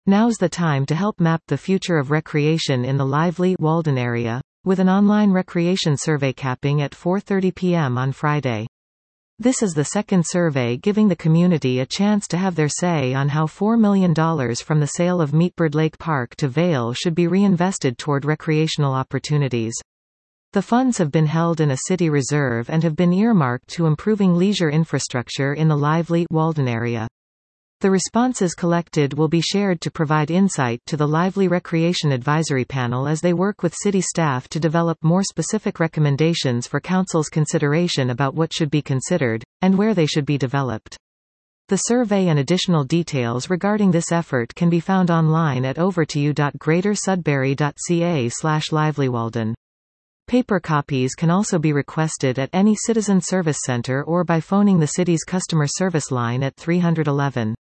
Now's the time to help map the future of recreation in the lively Walden area, with an online recreation survey capping at 4:30 p.m. on Friday. This is the second survey giving the community a chance to have their say on how $4 million from the sale of Meatbird Lake Park to Vail should be reinvested toward recreational opportunities. The funds have been held in a city reserve and have been earmarked to improving leisure infrastructure in the lively Walden area. The responses collected will be shared to provide insight to the Lively Recreation Advisory Panel as they work with city staff to develop more specific recommendations for council's consideration about what should be considered, and where they should be developed. The survey and additional details regarding this effort can be found online at overtoyou.greatersudbury.ca/livelywalden. Paper copies can also be requested at any citizen service center or by phoning the city's customer service line at 311.